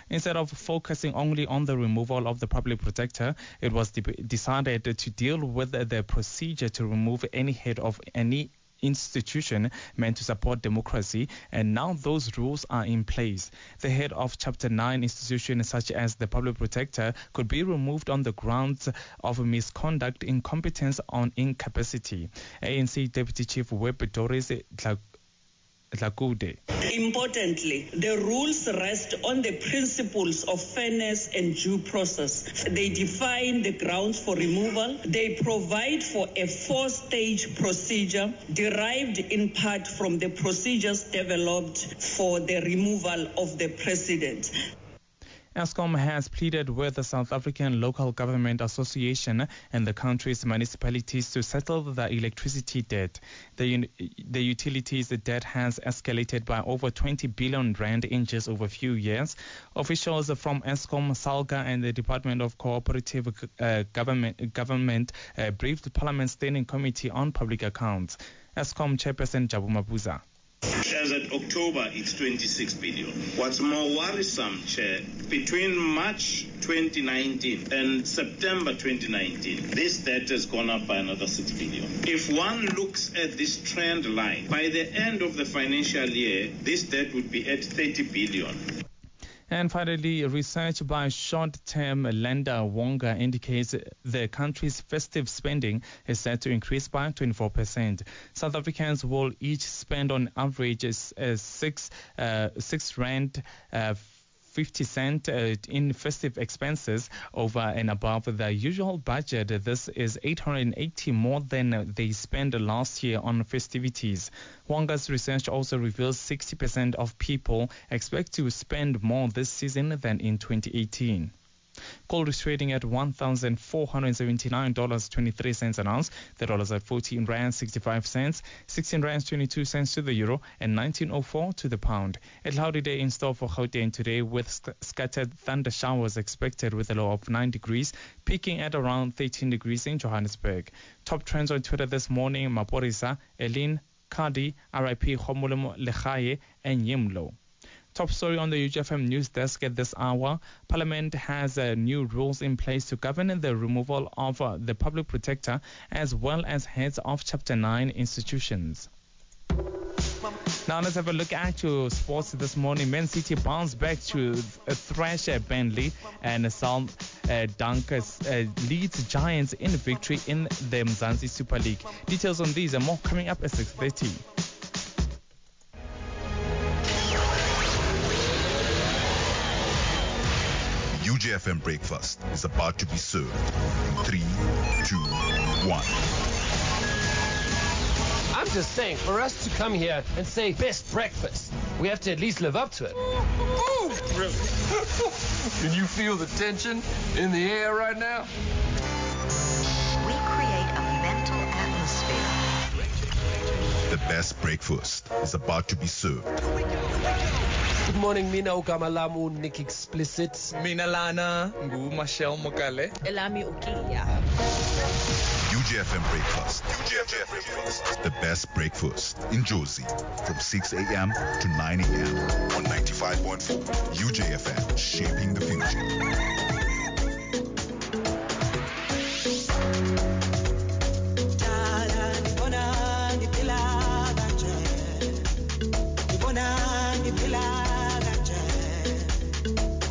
Instead of focusing only on the removal of the public protector, it was decided to deal with the procedure to remove any head of any institution meant to support democracy, and now those rules are in place. The head of Chapter 9 institutions such as the Public Protector could be removed on the grounds of misconduct, incompetence, or incapacity. ANC Deputy Chief Whip Doris Dlakude. Importantly, the rules rest on the principles of fairness and due process. They define the grounds for removal. They provide for a 4-stage procedure derived in part from the procedures developed for the removal of the president. Eskom has pleaded with the South African Local Government Association and the country's municipalities to settle the electricity debt. The utilities debt has escalated by over 20 billion rand in just over a few years. Officials from Eskom, SALGA and the Department of Cooperative Government briefed Parliament's Standing Committee on Public Accounts. Eskom Chairperson Jabu Mabuza. As at October, it's 26 billion. What's more worrisome, Chair, between March 2019 and September 2019, this debt has gone up by another 6 billion. If one looks at this trend line, by the end of the financial year, this debt would be at 30 billion. And finally, research by short-term lender Wonga indicates the country's festive spending is set to increase by 24%. South Africans will each spend on average 6 Rand 50 cents in festive expenses over and above the usual budget. This is 880 more than they spent last year on festivities. Wonga's research also reveals 60% of people expect to spend more this season than in 2018. Gold is trading at $1,479.23 an ounce. The dollar is at 14 rand 65 cents, 16 rand 22 cents to the euro, and 19.04 to the pound. A cloudy day in store for Gauteng today with scattered thunder showers expected with a low of 9 degrees, peaking at around 13 degrees in Johannesburg. Top trends on Twitter this morning: Maporisa, Elin, Kadi, RIP Khomolemo Legaye, and Yimlo. Top story on the UGFM news desk at this hour. Parliament has new rules in place to govern the removal of the public protector as well as heads of Chapter 9 institutions. Now let's have a look at your sports this morning. Man City bounced back to thrash Burnley, and Sal Dunkers leads Giants in victory in the Mzansi Super League. Details on these and more coming up at 6:30. UGFM breakfast is about to be served in 3, 2, 1. I'm just saying, for us to come here and say best breakfast, we have to at least live up to it. Really? Can you feel the tension in the air right now? We create a mental atmosphere. The best breakfast is about to be served. Good morning, Mina Ugamalamu, Nick Explicit. Mina Lana, Ngu Michelle Mokale. Elami Ukiya. UGFM breakfast. The best breakfast in Jozi from 6 a.m. to 9 a.m. on 95.4 UGFM.